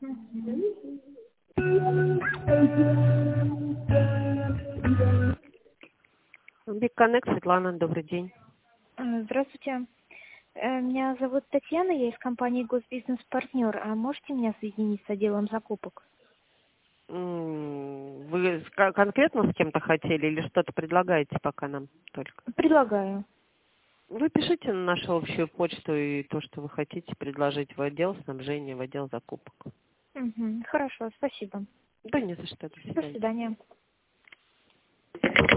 Мгм. Big Connect, Светлана, добрый день. Здравствуйте. Меня зовут Татьяна, я из компании Госбизнес-партнер. А можете меня соединить с отделом закупок? Вы конкретно с кем-то хотели или что-то предлагаете пока нам только? Предлагаю. Вы пишите на нашу общую почту и то, что вы хотите предложить в отдел снабжения, в отдел закупок. Хорошо, спасибо. Да не за что, до До свидания. свидания.